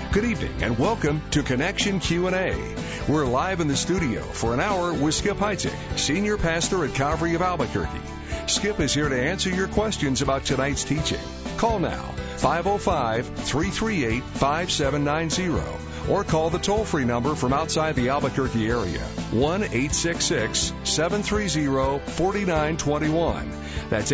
Good evening and welcome to Connection Q&A. We're live in the studio for an hour with Skip Heitzig, Senior Pastor at Calvary of Albuquerque. Skip is here to answer your questions about tonight's teaching. Call now, 505-338-5790, or call the toll-free number from outside the Albuquerque area, 1-866-730-4921. That's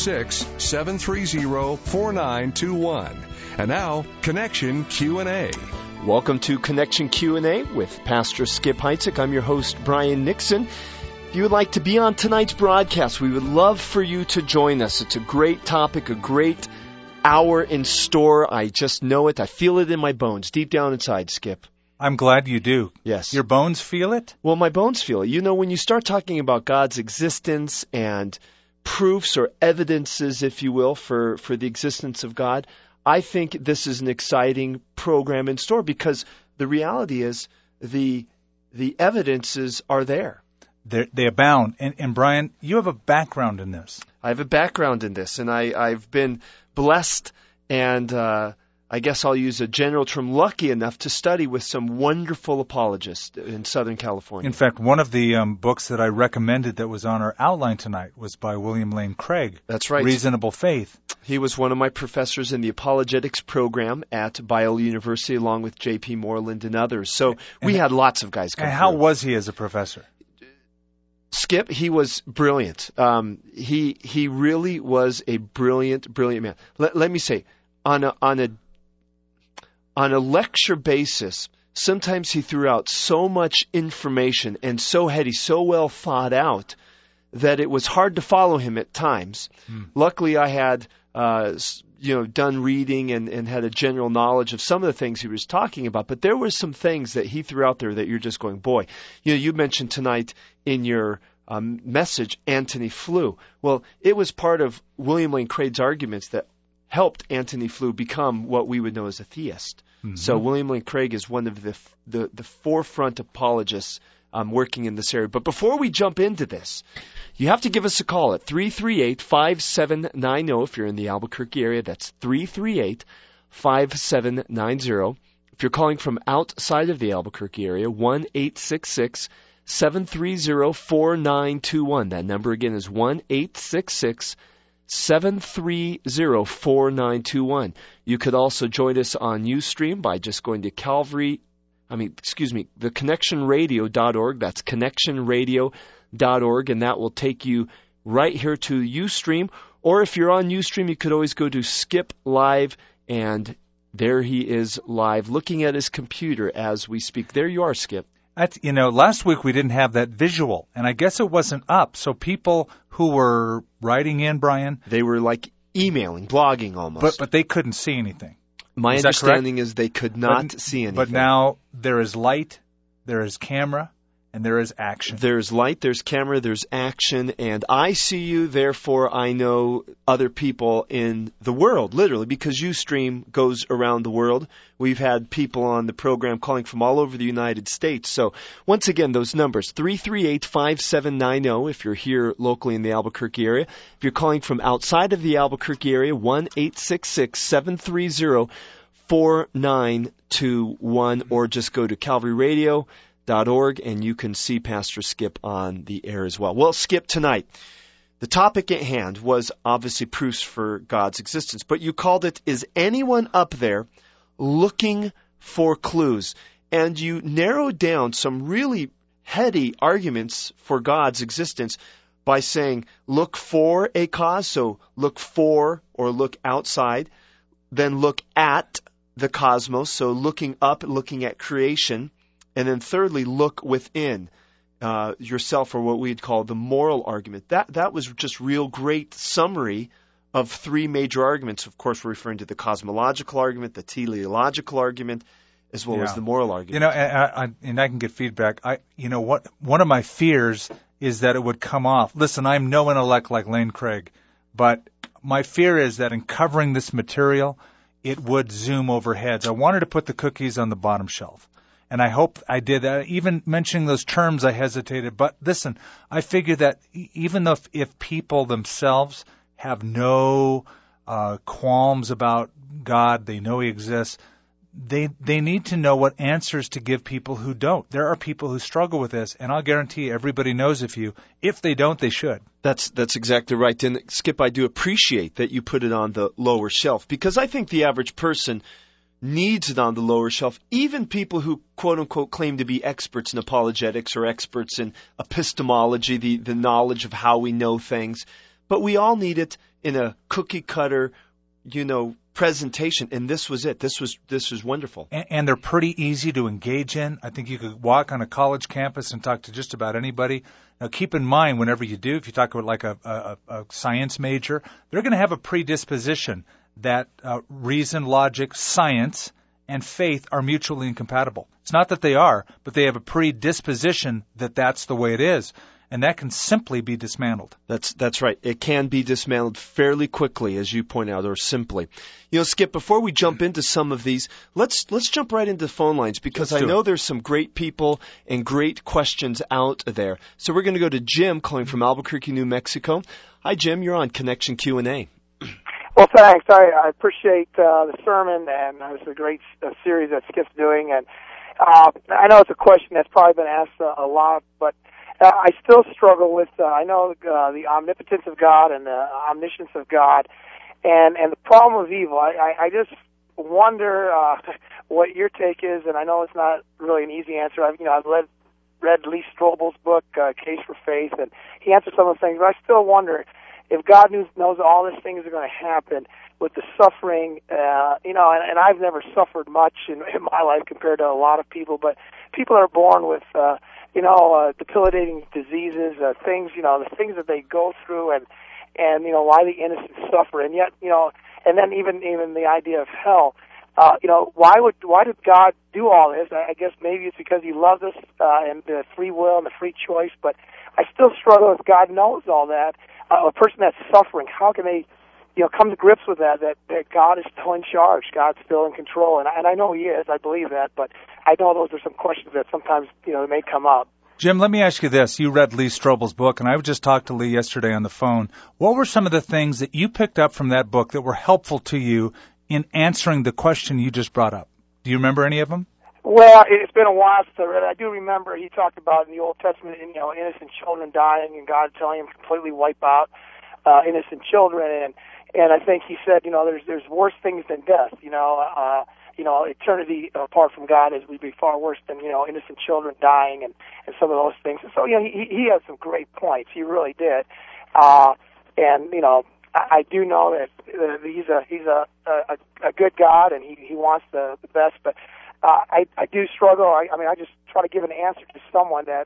866-730-4921. And now, Connection Q&A. Welcome to Connection Q&A with Pastor Skip Heitzig. I'm your host, Brian Nixon. If you would like to be on tonight's broadcast, we would love for you to join us. It's a great topic, a great hour in store. I just know it. I feel it in my bones, deep down inside, Skip. I'm glad you do. Yes. Your bones feel it? Well, my bones feel it. You know, when you start talking about God's existence and proofs or evidences, if you will, for the existence of God, I think this is an exciting program in store because the reality is the evidences are there. They abound. And Brian, you have a background in this. I have a background in this, and I've been blessed and I guess I'll use a general term, lucky enough to study with some wonderful apologists in Southern California. In fact, one of the books that I recommended that was on our outline tonight was by William Lane Craig. That's right. Reasonable Faith. He was one of my professors in the apologetics program at Biola University along with J.P. Moreland and others. So we had lots of guys come And how through. was he as a professor? Skip, he was brilliant. He really was a brilliant man. Let me say, on a lecture basis, sometimes he threw out so much information and so heady, so well thought out that it was hard to follow him at times. Luckily, I had done reading and had a general knowledge of some of the things he was talking about, but there were some things that he threw out there that you're just going, boy. You know, you mentioned tonight in your message Antony Flew. Well, it was part of William Lane Craig's arguments that helped Antony Flew become what we would know as a theist. Mm-hmm. So William Lane Craig is one of the forefront apologists working in this area. But before we jump into this, you have to give us a call at 338-5790 if you're in the Albuquerque area. That's 338-5790. If you're calling from outside of the Albuquerque area, 1-866-730-4921. That number again is 1-866-730-4921. You could also join us on Ustream by just going to the connectionradio.org. That's connectionradio.org, and that will take you right here to Ustream. Or if you're on Ustream, you could always go to Skip Live, and there he is live, looking at his computer as we speak. There you are, Skip. Last week we didn't have that visual, and I guess it wasn't up. So people who were writing in, Brian, they were like emailing, blogging almost. But they couldn't see anything. My understanding is they could not see anything. But now there is light, there is camera, and there is action. There's light, there's camera, there's action, and I see you, therefore I know other people in the world, literally, because Ustream goes around the world. We've had people on the program calling from all over the United States. So, once again, those numbers, 338-5790 if you're here locally in the Albuquerque area. If you're calling from outside of the Albuquerque area, 1-866-730-4921, or just go to calvaryradio.org, and you can see Pastor Skip on the air as well. Well, Skip, tonight, the topic at hand was obviously proofs for God's existence, but you called it, Is Anyone Up There Looking for Clues? And you narrowed down some really heady arguments for God's existence by saying, look for a cause, so look for or look outside, then look at the cosmos, so looking up, looking at creation, and then thirdly, look within yourself, or what we'd call the moral argument. That was just real great summary of three major arguments. Of course, we're referring to the cosmological argument, the teleological argument, as well as the moral argument. And I can get feedback. One of my fears is that it would come off. Listen, I'm no intellect like Lane Craig, but my fear is that in covering this material, it would zoom over heads. I wanted to put the cookies on the bottom shelf. And I hope I did that. Even mentioning those terms, I hesitated. But listen, I figure that even if people themselves have no qualms about God, they know He exists, they need to know what answers to give people who don't. There are people who struggle with this, and I'll guarantee everybody knows if they don't, they should. That's exactly right. And Skip, I do appreciate that you put it on the lower shelf, because I think the average person needs it on the lower shelf. Even people who, quote unquote, claim to be experts in apologetics or experts in epistemology, the knowledge of how we know things. But we all need it in a cookie cutter, presentation, and this was it. This was wonderful. And they're pretty easy to engage in. I think you could walk on a college campus and talk to just about anybody. Now, keep in mind, whenever you do, if you talk about like a science major, they're going to have a predisposition that reason, logic, science, and faith are mutually incompatible. It's not that they are, but they have a predisposition that that's the way it is. And that can simply be dismantled. That's right. It can be dismantled fairly quickly, as you point out, or simply. Skip, before we jump into some of these, let's jump right into the phone lines, because I know there's some great people and great questions out there. So we're going to go to Jim calling from Albuquerque, New Mexico. Hi, Jim. You're on Connection Q&A. Well, thanks. I appreciate the sermon, and it's a great series that Skip's doing. And I know it's a question that's probably been asked a lot, but I still struggle with, I know the omnipotence of God and the omniscience of God, and the problem of evil. I just wonder what your take is, and I know it's not really an easy answer. I've read Lee Strobel's book, Case for Faith, and he answered some of the things, but I still wonder if God knows all these things are going to happen with the suffering, and I've never suffered much in my life compared to a lot of people, but people are born with, debilitating diseases, things, the things that they go through, and why the innocent suffer, and yet, and then even the idea of hell, why did God do all this? I guess maybe it's because He loves us, and the free will and the free choice, but I still struggle if God knows all that. A person that's suffering, how can they, come to grips with that God is still in charge, God's still in control, and I know He is, I believe that, but I know those are some questions that sometimes, may come up. Jim, let me ask you this. You read Lee Strobel's book, and I just talked to Lee yesterday on the phone. What were some of the things that you picked up from that book that were helpful to you in answering the question you just brought up? Do you remember any of them? Well, it's been a while since I read it. I do remember he talked about in the Old Testament, innocent children dying, and God telling him to completely wipe out innocent children, and I think he said, there's worse things than death. Eternity apart from God would be far worse than innocent children dying and some of those things. So he had some great points. He really did, and I do know that he's a good God, and he wants the best, but. I do struggle. I just try to give an answer to someone that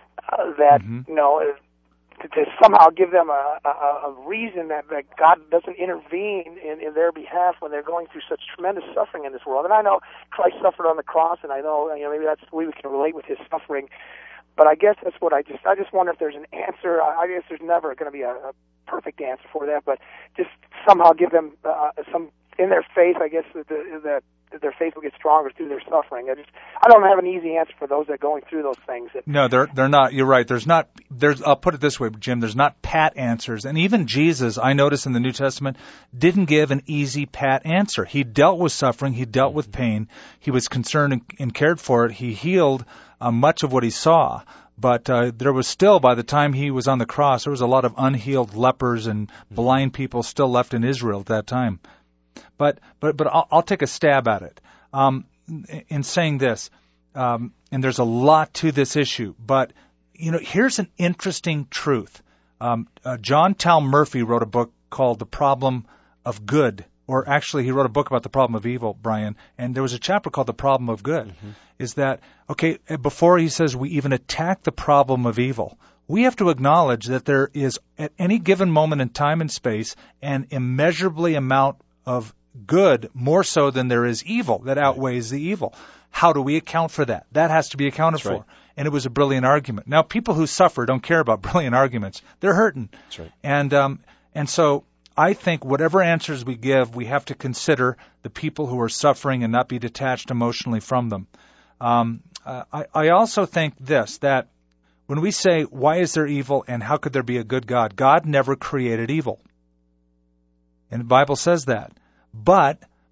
to somehow give them a reason that God doesn't intervene in their behalf when they're going through such tremendous suffering in this world. And I know Christ suffered on the cross, and I know maybe that's the way we can relate with His suffering. But I guess that's what I just wonder if there's an answer. I guess there's never going to be a perfect answer for that, but just somehow give them some in their faith. I guess that their faith will get stronger through their suffering. I don't have an easy answer for those that are going through those things. No, they're not. You're right. I'll put it this way, Jim. There's not pat answers. And even Jesus, I notice in the New Testament, didn't give an easy pat answer. He dealt with suffering. He dealt with pain. He was concerned and cared for it. He healed much of what he saw. But there was still, by the time he was on the cross, there was a lot of unhealed lepers and blind people still left in Israel at that time. But I'll take a stab at it in saying this, and there's a lot to this issue. But here's an interesting truth. John Tal Murphy wrote a book called The Problem of Good, or actually he wrote a book about the problem of evil, Brian. And there was a chapter called The Problem of Good. Mm-hmm. Is that before he says we even attack the problem of evil, we have to acknowledge that there is at any given moment in time and space an immeasurably amount of good, more so than there is evil, that outweighs the evil. How do we account for that? That has to be accounted for. Right. And it was a brilliant argument. Now, people who suffer don't care about brilliant arguments. They're hurting. That's right. And so I think whatever answers we give, we have to consider the people who are suffering and not be detached emotionally from them. I also think this, that when we say, why is there evil and how could there be a good God? God never created evil. And the Bible says that. But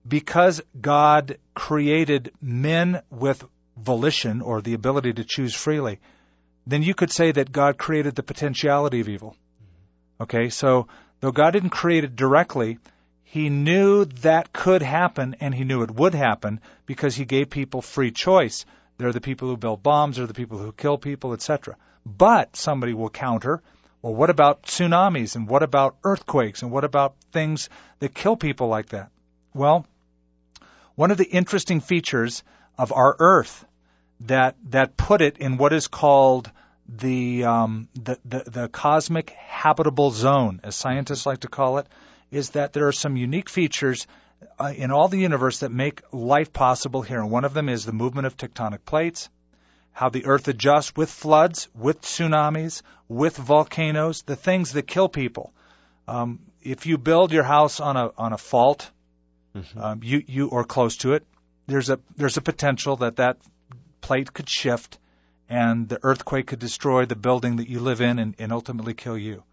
because God created men with volition or the ability to choose freely, then you could say that God created the potentiality of evil. Okay, so though God didn't create it directly, He knew that could happen, and He knew it would happen because He gave people free choice. They're the people who build bombs, they're the people who kill people, etc. But somebody will counter, well, what about tsunamis, and what about earthquakes, and what about things that kill people like that? Well, one of the interesting features of our Earth that put it in what is called the cosmic habitable zone, as scientists like to call it, is that there are some unique features in all the universe that make life possible here. And one of them is the movement of tectonic plates, how the Earth adjusts with floods, with tsunamis, with volcanoes, the things that kill people. If you build your house on a fault, you or close to it, there's a potential that plate could shift, and the earthquake could destroy the building that you live in and ultimately kill you.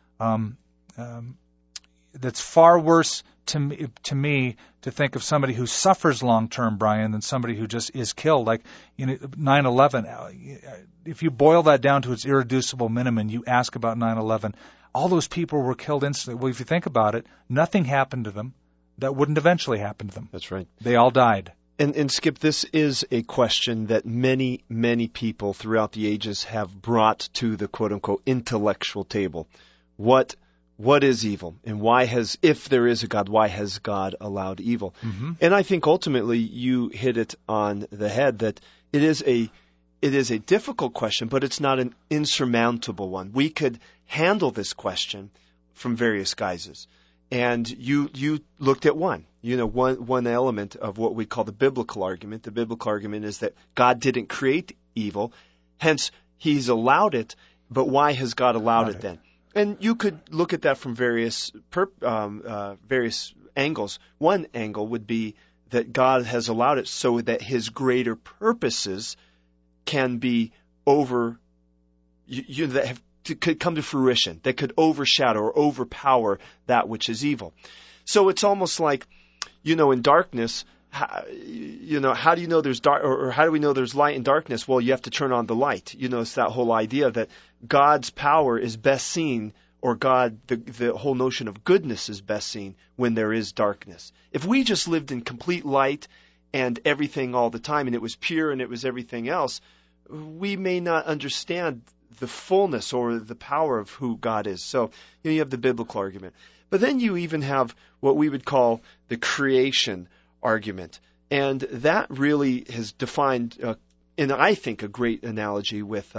That's far worse to me to think of somebody who suffers long term, Brian, than somebody who just is killed. Like 9/11, if you boil that down to its irreducible minimum, you ask about 9/11, all those people were killed instantly. Well, if you think about it, nothing happened to them that wouldn't eventually happen to them. That's right. They all died. And Skip, this is a question that many, many people throughout the ages have brought to the quote-unquote intellectual table. What is evil? And why if there is a God, why has God allowed evil? Mm-hmm. And I think ultimately you hit it on the head that it is a difficult question, but it's not an insurmountable one. We could handle this question from various guises. And you looked at one element of what we call the biblical argument. The biblical argument is that God didn't create evil, hence He's allowed it, but why has God allowed it then? And you could look at that from various angles. One angle would be that God has allowed it so that His greater purposes can be could come to fruition, that could overshadow or overpower that which is evil. So it's almost like, in darkness, how do you know there's dark, or how do we know there's light in darkness? Well, you have to turn on the light. It's that whole idea that God's power is best seen, or the whole notion of goodness is best seen when there is darkness. If we just lived in complete light and everything all the time, and it was pure and it was everything else, we may not understand the fullness or the power of who God is. So you have the biblical argument. But then you even have what we would call the creation argument. And that really has defined, in I think, a great analogy with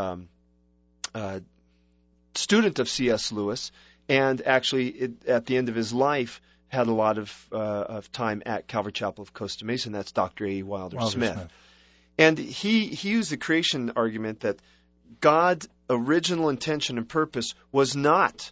a student of C.S. Lewis, and actually at the end of his life had a lot of time at Calvary Chapel of Costa Mesa, and that's Dr. A. Wilder Smith. And he used the creation argument that God's original intention and purpose was not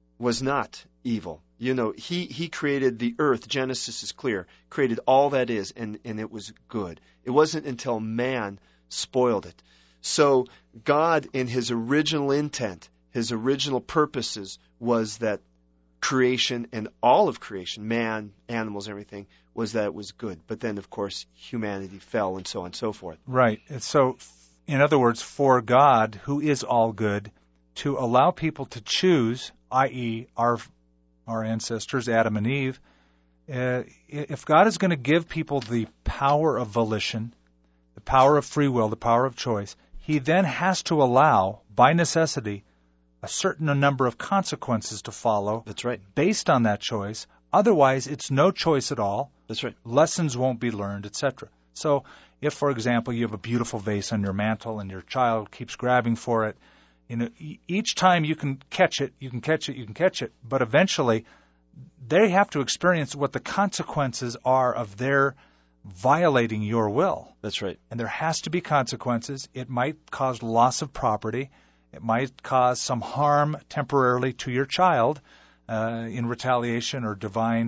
evil. He created the earth. Genesis is clear. Created all that is, and it was good. It wasn't until man spoiled it. So God, in His original intent, His original purposes, was that creation and all of creation, man, animals, everything, was that it was good. But then, of course, humanity fell, and so on and so forth. Right. So, in other words, for God, who is all good, to allow people to choose, i.e., our ancestors, Adam and Eve, if God is going to give people the power of volition, the power of free will, the power of choice, He then has to allow, by necessity, a certain number of consequences to follow. That's right. Based on that choice. Otherwise, it's no choice at all. That's right. Lessons won't be learned, etc. So, if, for example, you have a beautiful vase on your mantle and your child keeps grabbing for it, each time you can catch it, but eventually they have to experience what the consequences are of their violating your will. That's right. And there has to be consequences. It might cause loss of property. It might cause some harm temporarily to your child in retaliation or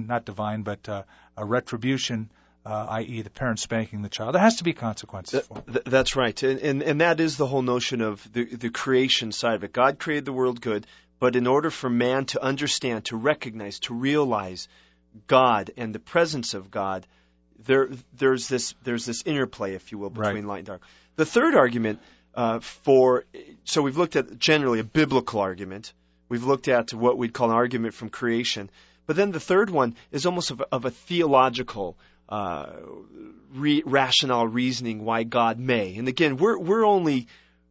a retribution, i.e. the parent spanking the child. There has to be consequences for it. That's right. And that is the whole notion of the creation side of it. God created the world good, but in order for man to understand, to recognize, to realize God and the presence of God, there's this interplay, if you will, between light and dark. The third argument so we've looked at generally a biblical argument. We've looked at what we'd call an argument from creation. But then the third one is almost of a theological rationale reasoning why God may. And again, we're only,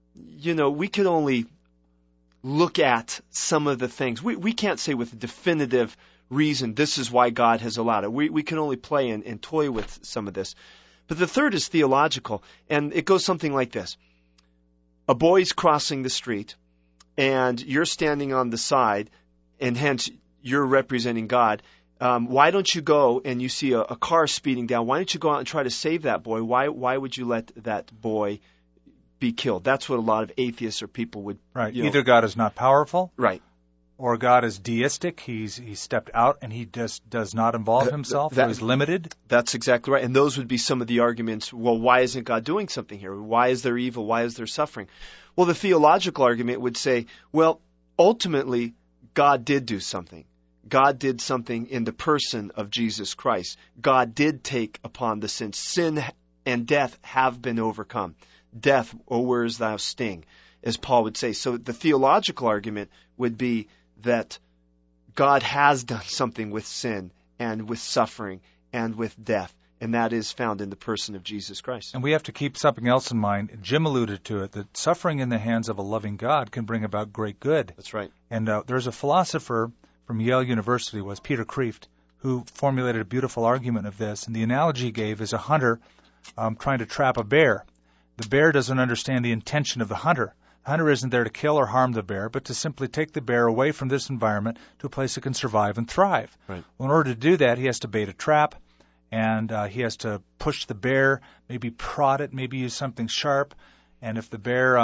we can only look at some of the things. We can't say with a definitive reason this is why God has allowed it. We can only play and toy with some of this. But the third is theological, and it goes something like this. A boy's crossing the street, and you're standing on the side, and hence you're representing God. Why don't you go and you see a car speeding down? Why don't you go out and try to save that boy? Why would you let that boy be killed? That's what a lot of atheists or people would... Right. Either God is not powerful. Right. Or God is deistic. He's stepped out and he just does not involve himself. He's limited. That's exactly right. And those would be some of the arguments. Well, why isn't God doing something here? Why is there evil? Why is there suffering? Well, the theological argument would say, well, ultimately, God did do something. God did something in the person of Jesus Christ. God did take upon the sin. Sin and death have been overcome. Death, oh, where is thou sting? As Paul would say. So the theological argument would be that God has done something with sin and with suffering and with death, and that is found in the person of Jesus Christ. And we have to keep something else in mind. Jim alluded to it, that suffering in the hands of a loving God can bring about great good. That's right. And there's a philosopher from Yale University, was Peter Kreeft, who formulated a beautiful argument of this. And the analogy he gave is a hunter trying to trap a bear. The bear doesn't understand the intention of the hunter. The hunter isn't there to kill or harm the bear, but to simply take the bear away from this environment to a place it can survive and thrive. Right. Well, in order to do that, he has to bait a trap, and he has to push the bear, maybe prod it, maybe use something sharp. And if the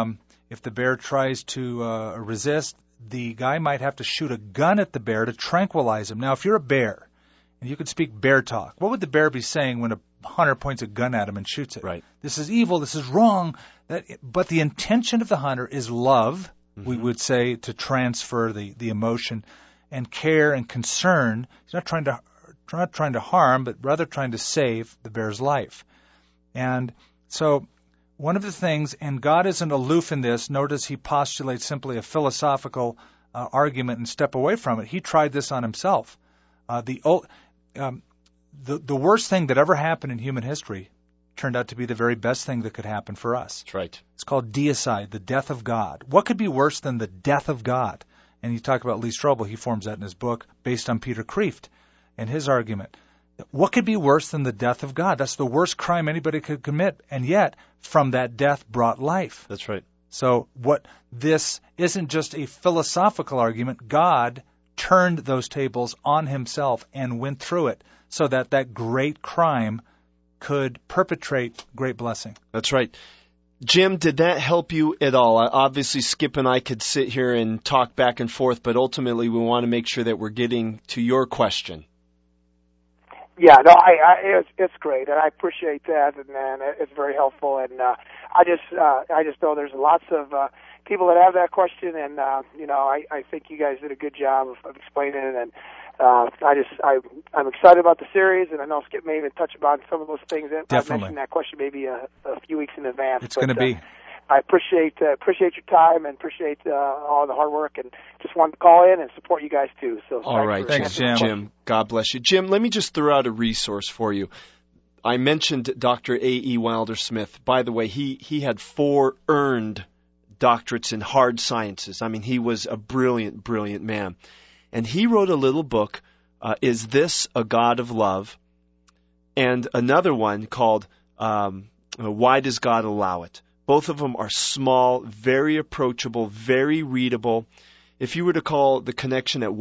bear tries to resist, the guy might have to shoot a gun at the bear to tranquilize him. Now, if you're a bear and you could speak bear talk, what would the bear be saying when a hunter points a gun at him and shoots it? Right. This is evil. This is wrong. But the intention of the hunter is love, we would say, to transfer the emotion, and care and concern. He's not trying to harm, but rather trying to save the bear's life. And so one of the things, and God isn't aloof in this, nor does he postulate simply a philosophical argument and step away from it. He tried this on himself. The worst thing that ever happened in human history turned out to be the very best thing that could happen for us. That's right. It's called deicide, the death of God. What could be worse than the death of God? And you talk about Lee Strobel, he forms that in his book based on Peter Kreeft and his argument. What could be worse than the death of God? That's the worst crime anybody could commit, and yet from that death brought life. That's right. So this isn't just a philosophical argument. God turned those tables on himself and went through it so that great crime could perpetrate great blessing. That's right. Jim, did that help you at all? Obviously, Skip and I could sit here and talk back and forth, but ultimately we want to make sure that we're getting to your question. Yeah, no, it's great, and I appreciate that, and it's very helpful. And I just know there's lots of people that have that question, and I think you guys did a good job of explaining it. And I'm excited about the series, and I know Skip may even touch about some of those things. Definitely. I mentioned that question maybe a few weeks in advance. It's going to be. I appreciate your time and appreciate all the hard work, and just wanted to call in and support you guys too. So all right, thanks, Jim. Jim, God bless you. Jim, let me just throw out a resource for you. I mentioned Dr. A.E. Wilder Smith. By the way, he had 4 earned doctorates in hard sciences. I mean, he was a brilliant, brilliant man. And he wrote a little book, Is This a God of Love? And another one called Why Does God Allow It? Both of them are small, very approachable, very readable. If you were to call the connection at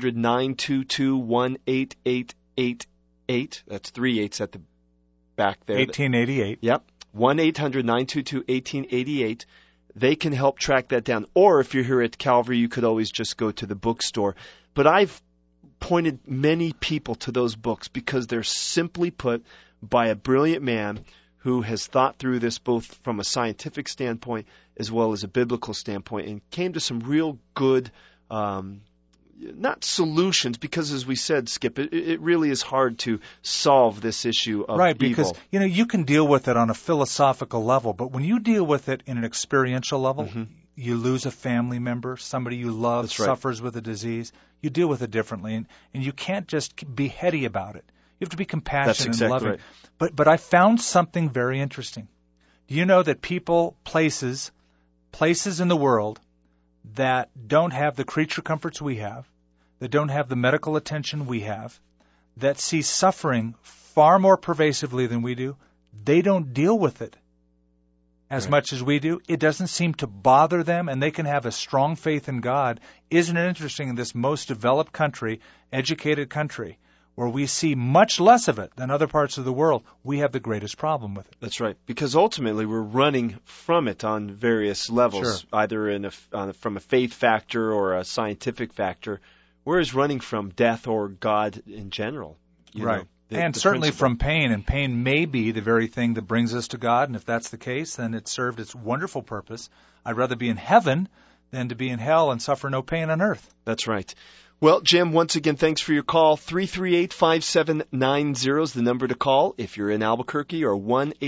1-800-922-1888, that's 3 8s at the back there. 1888. Yep, 1-800-922-1888. They can help track that down. Or if you're here at Calvary, you could always just go to the bookstore. But I've pointed many people to those books because they're simply put by a brilliant man who has thought through this both from a scientific standpoint as well as a biblical standpoint and came to some real good not solutions, because as we said, Skip, it really is hard to solve this issue of right, evil. because you can deal with it on a philosophical level, but when you deal with it in an experiential level, you lose a family member, somebody you love That's right. suffers with a disease, you deal with it differently, and you can't just be heady about it. You have to be compassionate That's exactly and loving. right. But I found something very interesting. Do you know that places in the world that don't have the creature comforts we have, that don't have the medical attention we have, that see suffering far more pervasively than we do, they don't deal with it as much as we do. It doesn't seem to bother them, and they can have a strong faith in God. Isn't it interesting, in this most developed country, educated country, where we see much less of it than other parts of the world, we have the greatest problem with it. That's right, because ultimately we're running from it on various levels, Sure. either from a faith factor or a scientific factor, whereas running from death or God in general. Right. The certainly principle. from pain, and pain may be the very thing that brings us to God, and if that's the case, then it served its wonderful purpose. I'd rather be in heaven than to be in hell and suffer no pain on earth. That's right. Well, Jim, once again, thanks for your call. 338-5790 is the number to call if you're in Albuquerque, or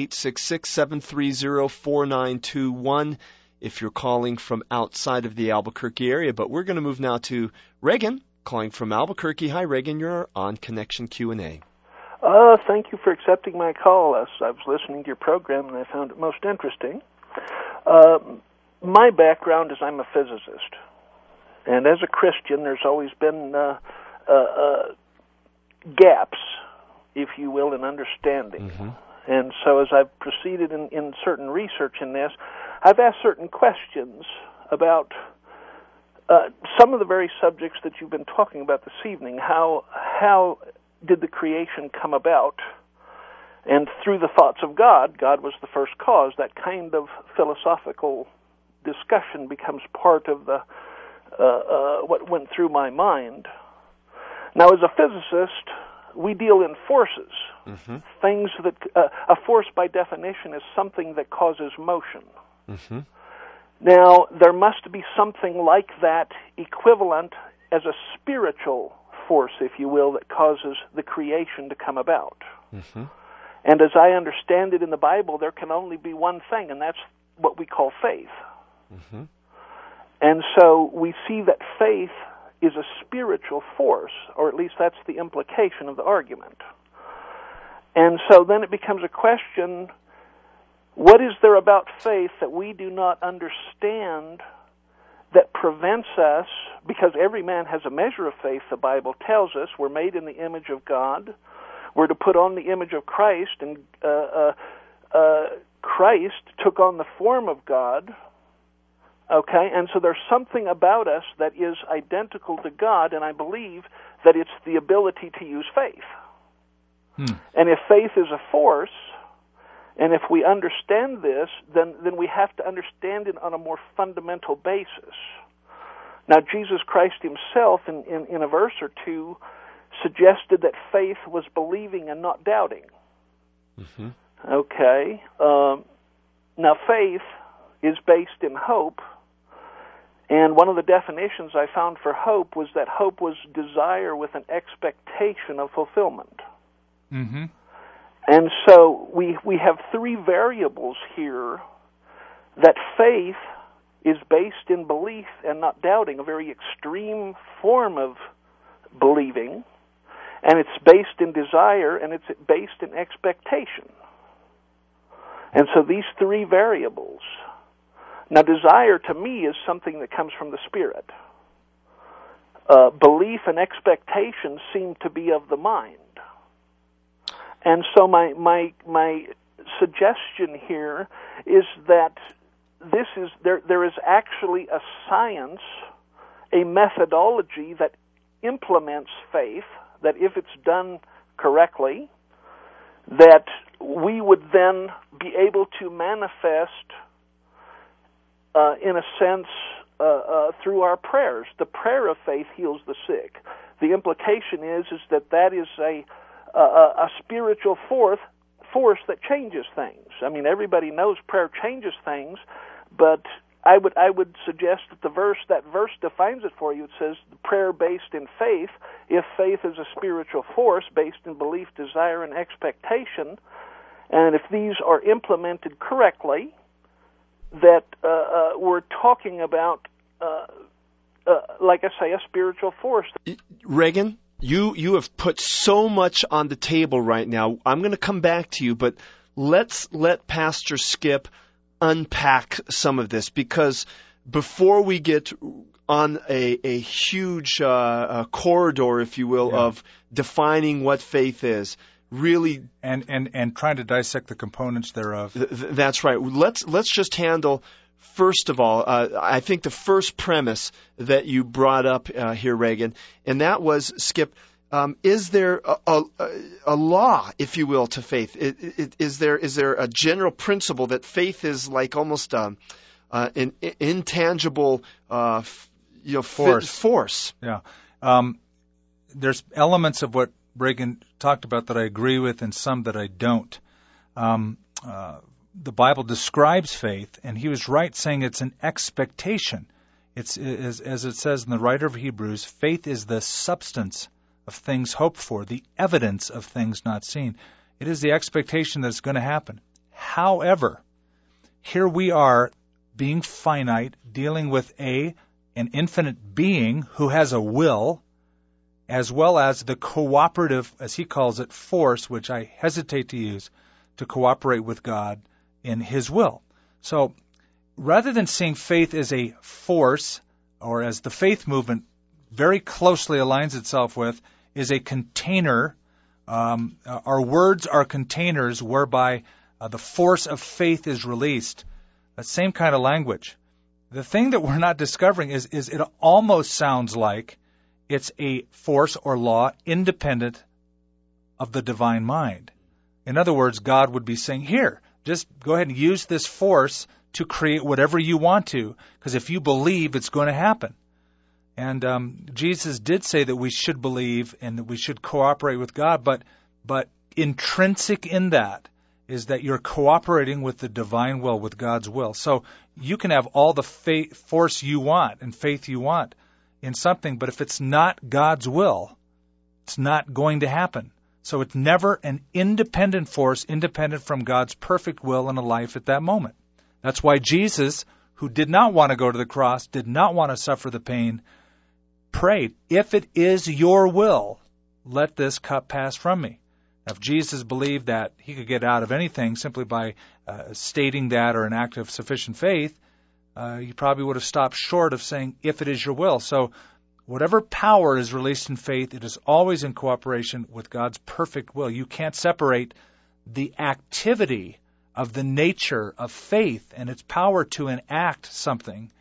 1-866-730-4921 if you're calling from outside of the Albuquerque area. But we're going to move now to Reagan, calling from Albuquerque. Hi, Reagan. You're on Connection Q&A. Thank you for accepting my call. I was listening to your program, and I found it most interesting. My background is I'm a physicist. And as a Christian, there's always been gaps, if you will, in understanding. Mm-hmm. And so as I've proceeded in certain research in this, I've asked certain questions about some of the very subjects that you've been talking about this evening. How did the creation come about? And through the thoughts of God, God was the first cause. That kind of philosophical discussion becomes part of the what went through my mind. Now, as a physicist, we deal in forces. Mm-hmm. Things that a force, by definition, is something that causes motion. Mm-hmm. Now, there must be something like that equivalent as a spiritual force, if you will, that causes the creation to come about. Mm-hmm. And as I understand it in the Bible, there can only be one thing, and that's what we call faith. Mm-hmm. And so we see that faith is a spiritual force, or at least that's the implication of the argument. And so then it becomes a question, what is there about faith that we do not understand that prevents us, because every man has a measure of faith, the Bible tells us, we're made in the image of God, we're to put on the image of Christ, and Christ took on the form of God. Okay, and so there's something about us that is identical to God, and I believe that it's the ability to use faith. And if faith is a force, and if we understand this, then we have to understand it on a more fundamental basis. Now, Jesus Christ himself, in a verse or two, suggested that faith was believing and not doubting. Mm-hmm. Okay, now faith is based in hope. And one of the definitions I found for hope was that hope was desire with an expectation of fulfillment. Mm-hmm. And so we have three variables here, that faith is based in belief and not doubting, a very extreme form of believing, and it's based in desire, and it's based in expectation. And so these three variables. Now, desire to me is something that comes from the Spirit. Belief and expectation seem to be of the mind. And so my suggestion here is that there is actually a science, a methodology that implements faith, that if it's done correctly, that we would then be able to manifest in a sense, through our prayers. The prayer of faith heals the sick. The implication is that is a spiritual force that changes things. I mean, everybody knows prayer changes things, but I would suggest that that verse defines it for you. It says prayer based in faith. If faith is a spiritual force based in belief, desire, and expectation, and if these are implemented correctly, that we're talking about, like I say, a spiritual force. Reagan, you have put so much on the table right now. I'm going to come back to you, but let's let Pastor Skip unpack some of this, because before we get on a huge corridor, if you will, of defining what faith is, really, and trying to dissect the components thereof. That's right. Let's just handle, first of all, I think the first premise that you brought up here, Reagan, and that was, Skip, is there a law, if you will, to faith? Is there a general principle that faith is like almost an intangible force? Yeah. There's elements of what Reagan talked about that I agree with, and some that I don't. The Bible describes faith, and he was right saying it's an expectation. It's as it says in the writer of Hebrews, faith is the substance of things hoped for, the evidence of things not seen. It is the expectation that it's going to happen. However, here we are being finite, dealing with an infinite being who has a will, as well as the cooperative, as he calls it, force, which I hesitate to use, to cooperate with God in his will. So rather than seeing faith as a force, or as the faith movement very closely aligns itself with, is a container. Our words are containers whereby the force of faith is released. That same kind of language. The thing that we're not discovering is it almost sounds like it's a force or law independent of the divine mind. In other words, God would be saying, here, just go ahead and use this force to create whatever you want to, because if you believe, it's going to happen. And Jesus did say that we should believe and that we should cooperate with God, but intrinsic in that is that you're cooperating with the divine will, with God's will. So you can have all the force you want and faith you want in something, but if it's not God's will, it's not going to happen. So it's never an independent force, independent from God's perfect will in a life at that moment. That's why Jesus, who did not want to go to the cross, did not want to suffer the pain, prayed, if it is your will, let this cup pass from me. Now, if Jesus believed that he could get out of anything simply by stating that, or an act of sufficient faith, he probably would have stopped short of saying, if it is your will. So whatever power is released in faith, it is always in cooperation with God's perfect will. You can't separate the activity of the nature of faith and its power to enact something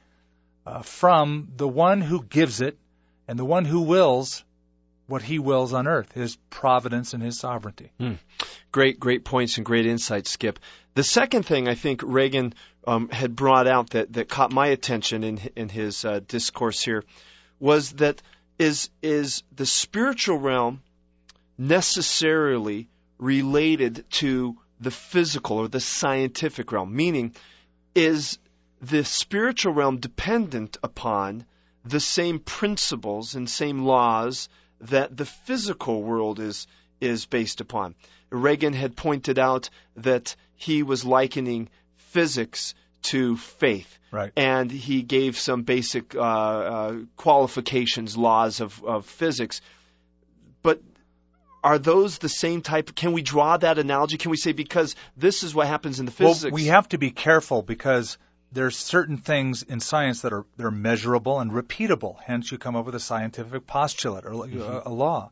from the one who gives it and the one who wills what he wills on earth, his providence and his sovereignty. Great points and great insights, Skip. The second thing I think Reagan had brought out that caught my attention in his discourse here was that is the spiritual realm necessarily related to the physical or the scientific realm? Meaning, is the spiritual realm dependent upon the same principles and same laws that the physical world is based upon? Reagan had pointed out that he was likening physics to faith. Right. And he gave some basic qualifications, laws of physics. But are those the same type? Can we draw that analogy? Can we say, because this is what happens in the physics? Well, we have to be careful, because there's certain things in science that are measurable and repeatable. Hence, you come up with a scientific postulate or a law.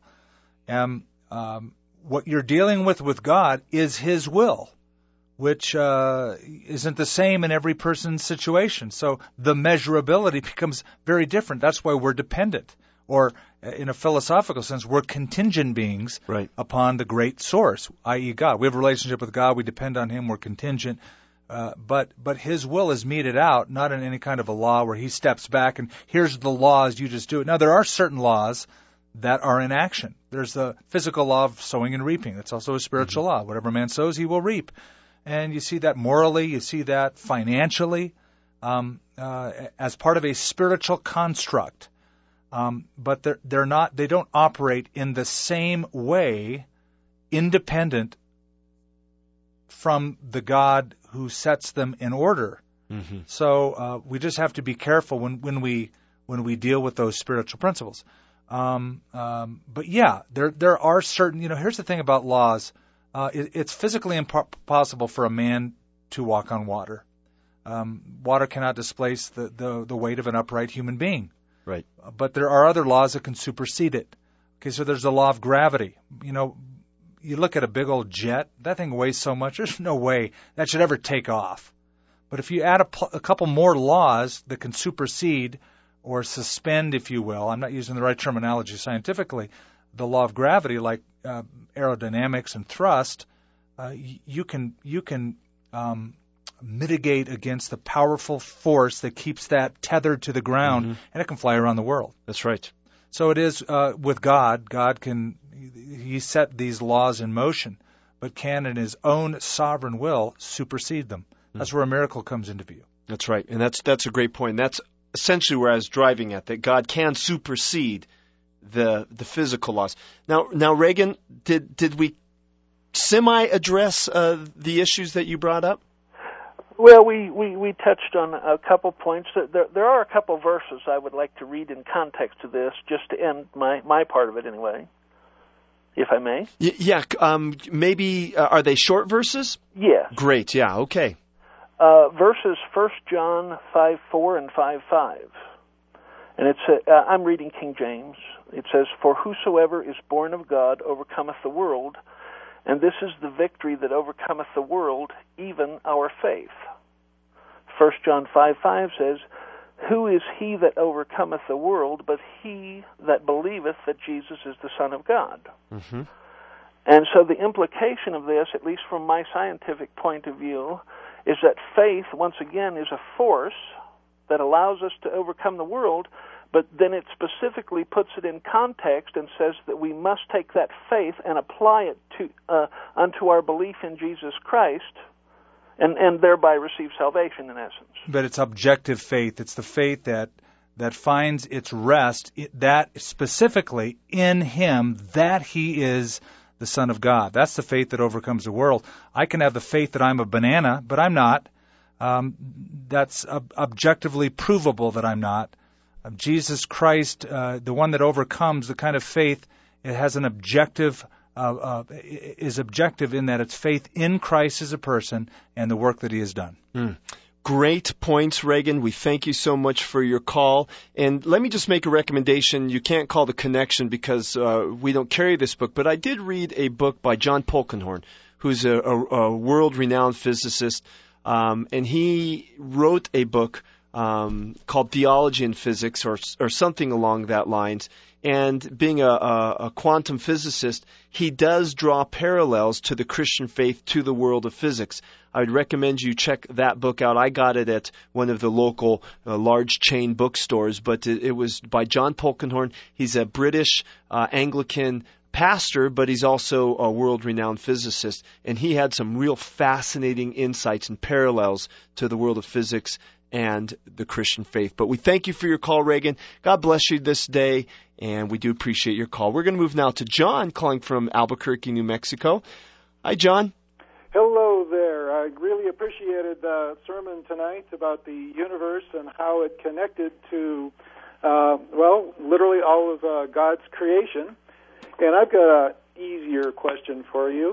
What you're dealing with God is his will, which isn't the same in every person's situation. So the measurability becomes very different. That's why we're dependent. Or in a philosophical sense, we're contingent beings upon the great source, i.e. God. We have a relationship with God. We depend on him. We're contingent. But his will is meted out, not in any kind of a law where he steps back and here's the laws, you just do it. Now, there are certain laws that are in action. There's the physical law of sowing and reaping. That's also a spiritual law. Whatever man sows, he will reap. And you see that morally, you see that financially. as part of a spiritual construct, but they're not. They don't operate in the same way, independent from the God who sets them in order. Mm-hmm. So we just have to be careful when we deal with those spiritual principles. But yeah, there are certain. Here's the thing about laws. It's physically impossible for a man to walk on water. Water cannot displace the weight of an upright human being. Right. But there are other laws that can supersede it. Okay, so there's the law of gravity. You look at a big old jet, that thing weighs so much, there's no way that should ever take off. But if you add a couple more laws that can supersede or suspend, if you will, I'm not using the right terminology scientifically, the law of gravity, like aerodynamics and thrust, you can mitigate against the powerful force that keeps that tethered to the ground, and it can fly around the world. That's right. So it is with God. God He set these laws in motion, but can, in His own sovereign will, supersede them. That's where a miracle comes into view. That's right, and that's a great point. And that's essentially where I was driving at, that God can supersede the physical laws. Now, Reagan, did we semi-address the issues that you brought up? Well, we touched on a couple points. There are a couple verses I would like to read in context to this, just to end my part of it anyway, if I may. Yeah, maybe, are they short verses? Yes. Great, yeah, okay. Verses 1 John 5:4 and 5:5. And it's I'm reading King James. It says, "For whosoever is born of God overcometh the world, and this is the victory that overcometh the world, even our faith." 1 John 5:5 says, "Who is he that overcometh the world but he that believeth that Jesus is the Son of God?" Mm-hmm. And so the implication of this, at least from my scientific point of view, is that faith, once again, is a force that allows us to overcome the world, but then it specifically puts it in context and says that we must take that faith and apply it to unto our belief in Jesus Christ, and thereby receive salvation, in essence. But it's objective faith. It's the faith that finds its rest, that specifically in Him, that He is the Son of God. That's the faith that overcomes the world. I can have the faith that I'm a banana, but I'm not. That's objectively provable that I'm not. Jesus Christ, the one that overcomes, the kind of faith, it has an objective, is objective in that it's faith in Christ as a person and the work that He has done. Great points, Reagan. We thank you so much for your call. And let me just make a recommendation. You can't call the connection because we don't carry this book, but I did read a book by John Polkinghorne, who's a world-renowned physicist, and he wrote a book called Theology and Physics, or something along that lines. And being a quantum physicist, he does draw parallels to the Christian faith to the world of physics. I would recommend you check that book out. I got it at one of the local large chain bookstores, but it was by John Polkinghorne. He's a British Anglican pastor, but he's also a world-renowned physicist, and he had some real fascinating insights and parallels to the world of physics and the Christian faith. But we thank you for your call, Reagan. God bless you this day, and we do appreciate your call. We're going to move now to John, calling from Albuquerque, New Mexico. Hi, John. Hello there. I really appreciated the sermon tonight about the universe and how it connected to, literally all of God's creation. And I've got an easier question for you.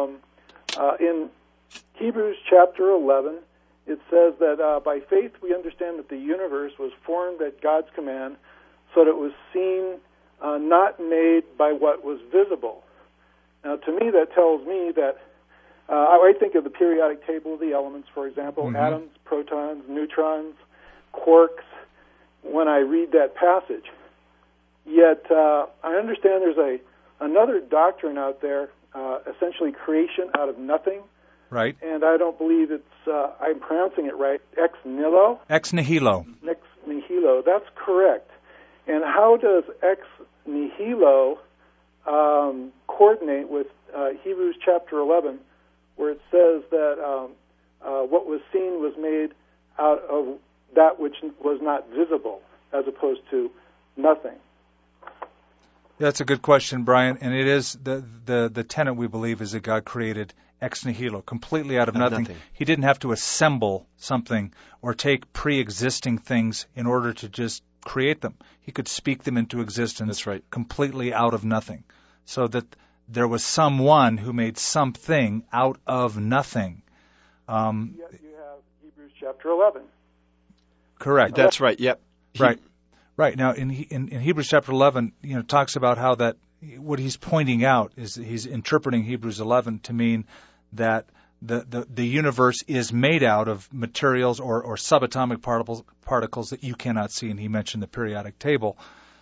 In Hebrews chapter 11, it says that by faith we understand that the universe was formed at God's command, so that it was seen, not made by what was visible. Now, to me, that tells me that I think of the periodic table of the elements, for example, atoms, protons, neutrons, quarks, when I read that passage. Yet I understand there's another doctrine out there, essentially creation out of nothing. Right. And I don't believe it's, I'm pronouncing it right, ex nihilo? Ex nihilo. Ex nihilo, that's correct. And how does ex nihilo coordinate with Hebrews chapter 11, where it says that what was seen was made out of that which was not visible, as opposed to nothing? That's a good question, Brian, and it is the tenet we believe is that God created ex nihilo, completely out of nothing. He didn't have to assemble something or take pre-existing things in order to just create them. He could speak them into existence. That's right. Completely out of nothing. So that there was someone who made something out of nothing. Yet you have Hebrews chapter 11. Correct. That's right. Yep. Right. Now, in Hebrews chapter 11, talks about how that what he's pointing out is he's interpreting Hebrews 11 to mean that the universe is made out of materials or subatomic particles that you cannot see, and he mentioned the periodic table.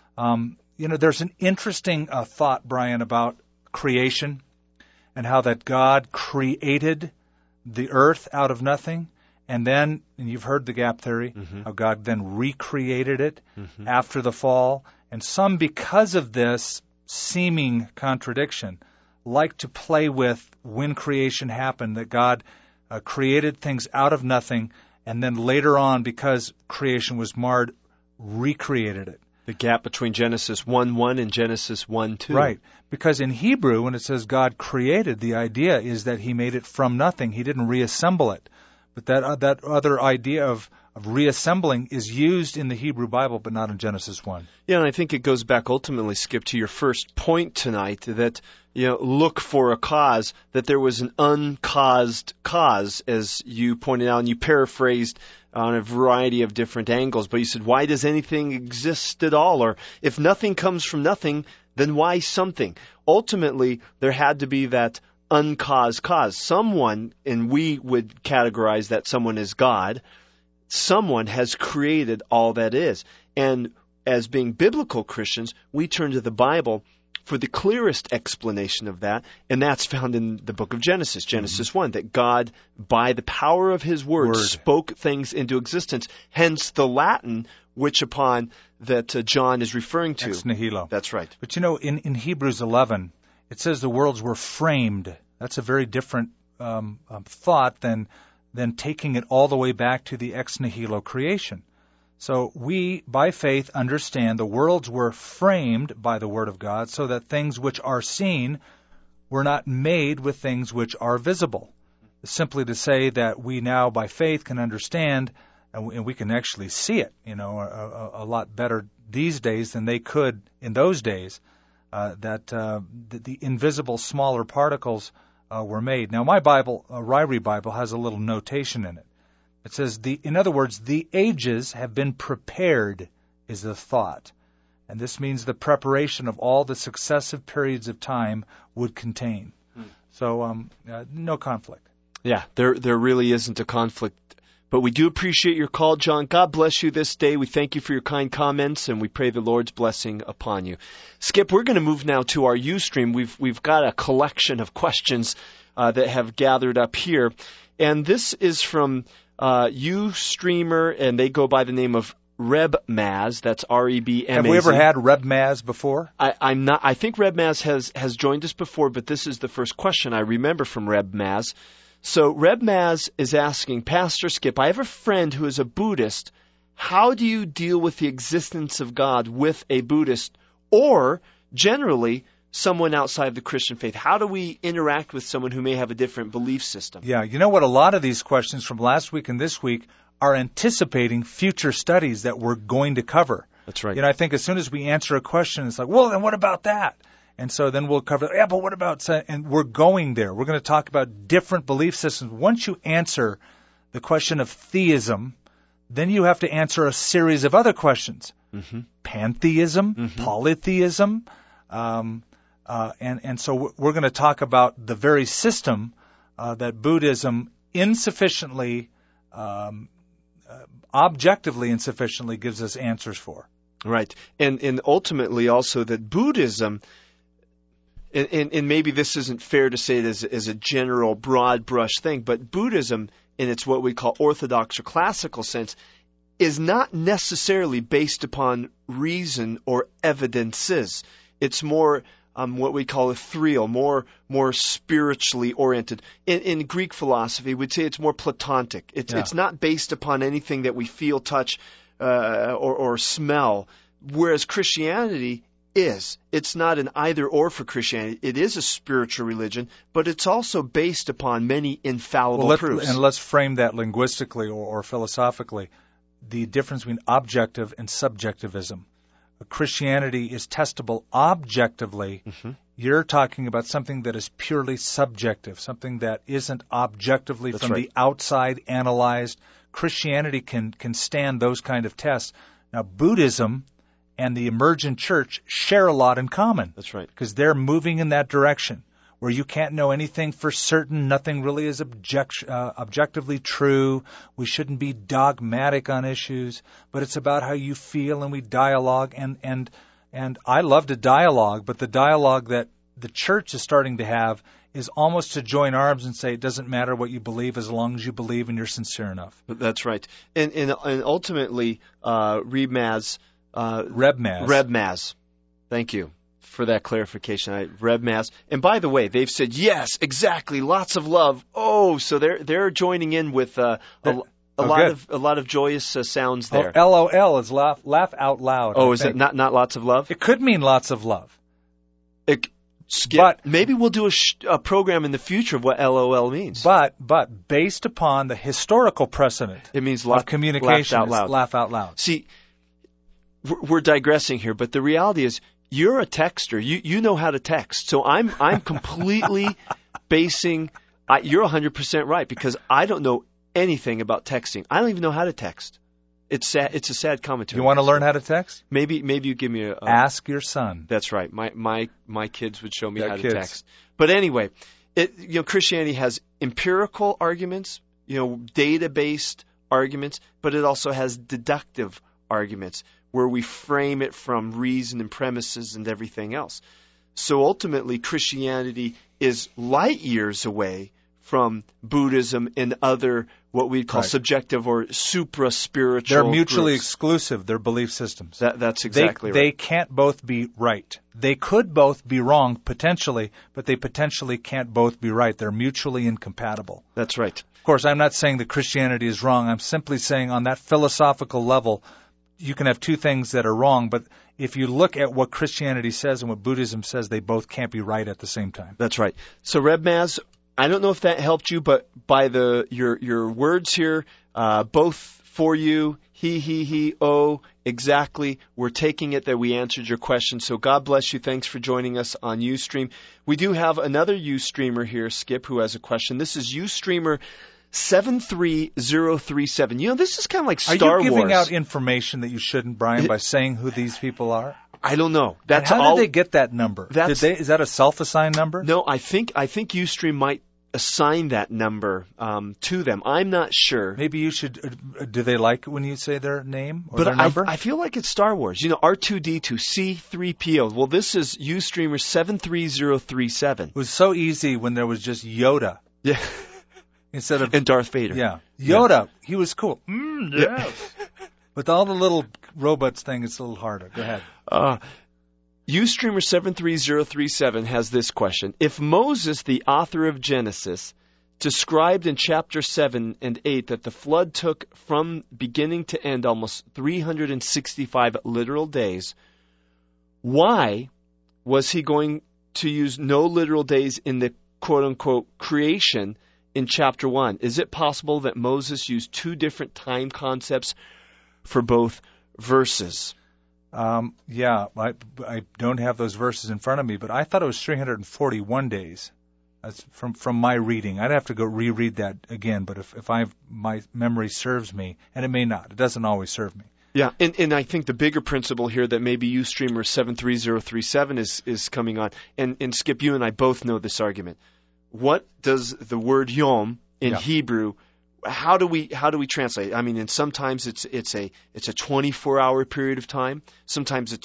There's an interesting thought, Brian, about creation and how that God created the earth out of nothing, and you've heard the gap theory, how God then recreated it after the fall. And some, because of this seeming contradiction, like to play with when creation happened, that God created things out of nothing, and then later on, because creation was marred, recreated it. The gap between Genesis 1:1 and Genesis 1:2. Right. Because in Hebrew, when it says God created, the idea is that he made it from nothing. He didn't reassemble it. But that other idea of reassembling is used in the Hebrew Bible, but not in Genesis 1. Yeah, and I think it goes back ultimately, Skip, to your first point tonight, that look for a cause, that there was an uncaused cause, as you pointed out, and you paraphrased on a variety of different angles. But you said, why does anything exist at all? Or if nothing comes from nothing, then why something? Ultimately, there had to be that uncaused cause. Someone, and we would categorize that someone as God, someone has created all that is. And as being biblical Christians, we turn to the Bible for the clearest explanation of that, and that's found in the book of Genesis, Genesis 1, that God, by the power of his word, spoke things into existence, hence the Latin, which upon that John is referring to. Ex nihilo. That's right. But in Hebrews 11, it says the worlds were framed. That's a very different thought than taking it all the way back to the ex nihilo creation. So we, by faith, understand the worlds were framed by the Word of God so that things which are seen were not made with things which are visible. Simply to say that we now, by faith, can understand, and we can actually see it, a lot better these days than they could in those days, that the invisible smaller particles were made. Now, my Bible, Ryrie Bible, has a little notation in it. It says, in other words, the ages have been prepared, is the thought. And this means the preparation of all the successive periods of time would contain. So, no conflict. Yeah, there really isn't a conflict. But we do appreciate your call, John. God bless you this day. We thank you for your kind comments, and we pray the Lord's blessing upon you. Skip, we're going to move now to our Ustream. We've got a collection of questions that have gathered up here. And this is from Ustreamer, and they go by the name of RebMaz. That's REBMAZ. Have we ever had RebMaz before? I'm not. I think RebMaz has joined us before, but this is the first question I remember from RebMaz. So RebMaz is asking, Pastor Skip, I have a friend who is a Buddhist. How do you deal with the existence of God with a Buddhist, or generally someone outside the Christian faith? How do we interact with someone who may have a different belief system? Yeah, you know what? A lot of these questions from last week and this week are anticipating future studies that we're going to cover. That's right. I think as soon as we answer a question, it's like, well, then what about that? And so then we'll cover, but what about, and we're going there. We're going to talk about different belief systems. Once you answer the question of theism, then you have to answer a series of other questions. Pantheism, polytheism, and so we're going to talk about the very system that Buddhism insufficiently, objectively insufficiently gives us answers for. Right. And ultimately also that Buddhism, and maybe this isn't fair to say it as a general broad brush thing, but Buddhism in its what we call orthodox or classical sense is not necessarily based upon reason or evidences. It's more what we call ethereal, more spiritually oriented. In Greek philosophy, we'd say it's more Platonic. It's not based upon anything that we feel, touch, or smell. Whereas Christianity is. It's not an either-or for Christianity. It is a spiritual religion, but it's also based upon many infallible proofs. And let's frame that linguistically or philosophically. The difference between objective and subjectivism. Christianity is testable objectively. Mm-hmm. You're talking about something that is purely subjective, something that isn't objectively from the outside analyzed. Christianity can stand those kind of tests. Now, Buddhism and the emergent church share a lot in common. That's right. Because they're moving in that direction, where you can't know anything for certain. Nothing really is objectively true. We shouldn't be dogmatic on issues, but it's about how you feel, and we dialogue. And I love to dialogue, but the dialogue that the church is starting to have is almost to join arms and say it doesn't matter what you believe as long as you believe and you're sincere enough. That's right. And ultimately, Reb Maz. Thank you for that clarification. Reb Maz. And by the way, they've said, yes, exactly, lots of love. Oh, so they're joining in with a lot of joyous sounds there. Oh, LOL is laugh out loud. Oh, is it not lots of love? It could mean lots of love. Skip, but maybe we'll do a program in the future of what LOL means. But based upon the historical precedent, it means communication laugh out loud. Laugh out loud. See, we're digressing here, but the reality is you're a texter. You know how to text. So I'm completely basing. You're 100% right, because I don't know anything about texting. I don't even know how to text. It's sad. It's a sad commentary. You want to learn how to text? Maybe you give me a ask your son. That's right. My kids would show me how to text. But anyway, Christianity has empirical arguments, data-based arguments, but it also has deductive arguments where we frame it from reason and premises and everything else. So ultimately, Christianity is light years away from Buddhism and other what we'd call subjective or supra-spiritual They're mutually groups. Exclusive, their belief systems. That's exactly right. They can't both be right. They could both be wrong, potentially, but they potentially can't both be right. They're mutually incompatible. That's right. Of course, I'm not saying that Christianity is wrong. I'm simply saying on that philosophical level, you can have two things that are wrong, but if you look at what Christianity says and what Buddhism says, they both can't be right at the same time. That's right. So, Reb Maz, I don't know if that helped you, but by your words here, both for you, he, oh, exactly. We're taking it that we answered your question. So God bless you. Thanks for joining us on Ustream. We do have another Ustreamer here, Skip, who has a question. This is Ustreamer 73037. This is kind of like Star Wars. Are you giving out information that you shouldn't, Brian, by saying who these people are? I don't know. How did they get that number? Is that a self-assigned number? No, I think Ustream might assign that number to them. I'm not sure. Maybe you should. Do they like it when you say their name or their number? I feel like it's Star Wars. R2D2, C3PO. Well, this is Ustreamer 73037. It was so easy when there was just Yoda. Yeah. Instead of and Darth Vader. Yeah. Yoda. He was cool. Yes. With all the little robots thing, it's a little harder. Go ahead. Ustreamer 73037 has this question. If Moses, the author of Genesis, described in chapter 7 and 8 that the flood took from beginning to end almost 365 literal days, why was he going to use no literal days in the quote-unquote creation in chapter 1? Is it possible that Moses used two different time concepts for both verses? Yeah, I don't have those verses in front of me, but I thought it was 341 days. That's from my reading. I'd have to go reread that again, but if my memory serves me, and it may not, it doesn't always serve me. Yeah, and I think the bigger principle here that maybe Ustreamer 73037 is coming on, and Skip, you and I both know this argument. What does the word yom in Hebrew? How do we translate? I mean, and sometimes it's a 24-hour period of time. Sometimes it's a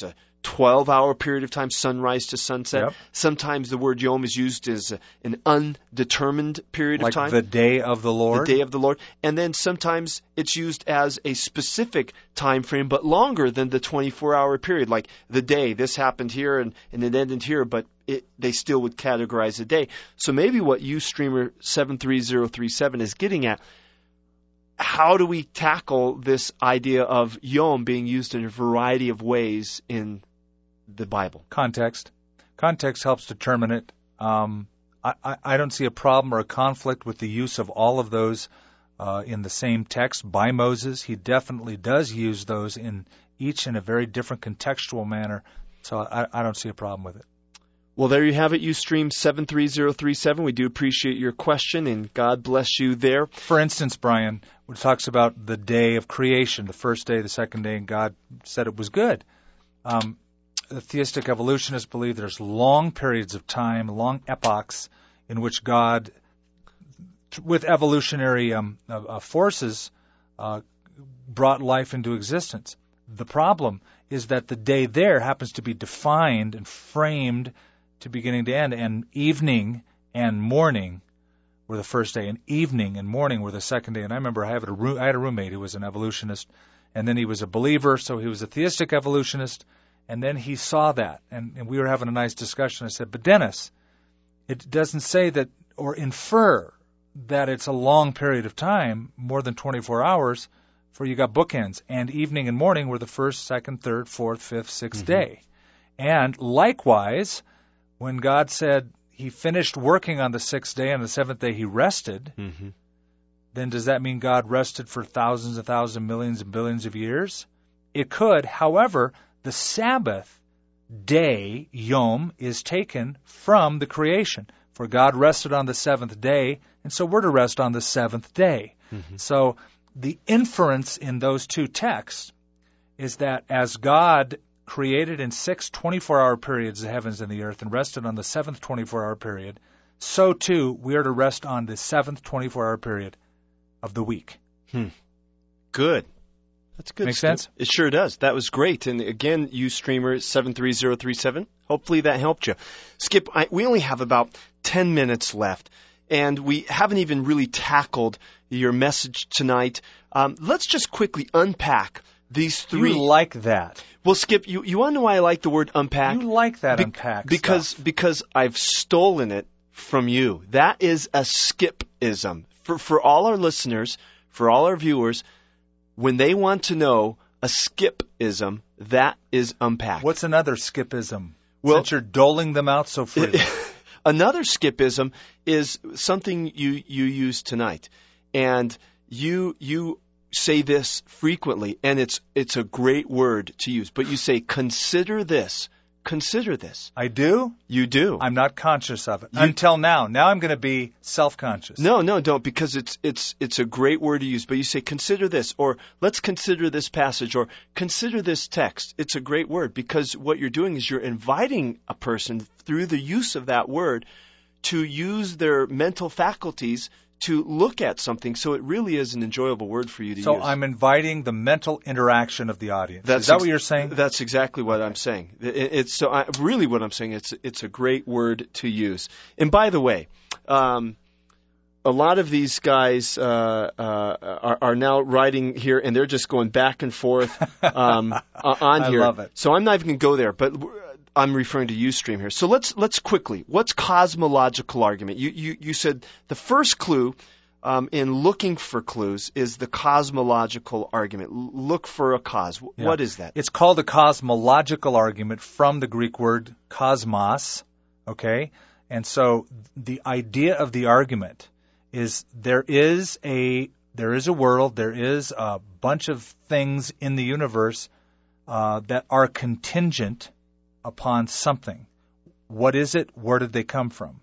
12-hour period of time, sunrise to sunset. Yep. Sometimes the word yom is used as an undetermined period of time. Like the day of the Lord. The day of the Lord. And then sometimes it's used as a specific time frame, but longer than the 24-hour period. Like the day, this happened here and it ended here, but they still would categorize the day. So maybe what Ustreamer 73037 is getting at, how do we tackle this idea of yom being used in a variety of ways in the Bible? Context. Context helps determine it. I don't see a problem or a conflict with the use of all of those in the same text by Moses. He definitely does use those in each in a very different contextual manner. So I don't see a problem with it. Well, there you have it, Ustream 73037. We do appreciate your question, and God bless you there. For instance, Brian, when it talks about the day of creation, the first day, the second day, and God said it was good. The theistic evolutionists believe there's long periods of time, long epochs, in which God, with evolutionary forces, brought life into existence. The problem is that the day there happens to be defined and framed to beginning to end, and evening and morning were the first day, and evening and morning were the second day. And I remember I had a roommate who was an evolutionist, and then he was a believer, so he was a theistic evolutionist, and then he saw that, and we were having a nice discussion. I said, but Dennis, it doesn't say that or infer that it's a long period of time, more than 24 hours, for you got bookends, and evening and morning were the first, second, third, fourth, fifth, sixth day. And likewise, when God said he finished working on the sixth day, and the seventh day he rested, then does that mean God rested for thousands and thousands, millions and billions of years? It could. However, the Sabbath day, Yom, is taken from the creation. For God rested on the seventh day, and so we're to rest on the seventh day. So the inference in those two texts is that as God created in 6 24-hour periods the heavens and the earth and rested on the seventh 24-hour period, so too we are to rest on the seventh 24-hour period of the week. Good. That's good. Make sense? It sure does. That was great. And again, Ustreamer 73037, hopefully that helped you. Skip, we only have about 10 minutes left, and we haven't even really tackled your message tonight. Let's just quickly unpack these three. You like that. Well, Skip, you want to know why I like the word unpack? You like that unpack stuff. Because I've stolen it from you. That is a Skipism. For all our listeners, for all our viewers, when they want to know a Skipism, that is unpack. What's another Skipism? Well, since you're doling them out so freely. Another Skipism is something you use tonight. And you say this frequently, and it's a great word to use. But you say, consider this. Consider this. I do? You do. I'm not conscious of it. Until now. Now I'm going to be self-conscious. No, don't, because it's a great word to use. But you say, consider this, or let's consider this passage, or consider this text. It's a great word, because what you're doing is you're inviting a person through the use of that word to use their mental faculties to look at something. So it really is an enjoyable word for you to use. So I'm inviting the mental interaction of the audience. Is that what you're saying? That's exactly what I'm saying. Really what I'm saying. It's a great word to use. And by the way, a lot of these guys are now writing here, and they're just going back and forth on here. I love it. So I'm not even going to go there, but I'm referring to Ustream here. So let's quickly. What's cosmological argument? You said the first clue in looking for clues is the cosmological argument. Look for a cause. Yeah. What is that? It's called a cosmological argument from the Greek word cosmos. Okay, and so the idea of the argument is there is a world, there is a bunch of things in the universe that are contingent upon something. What is it? Where did they come from?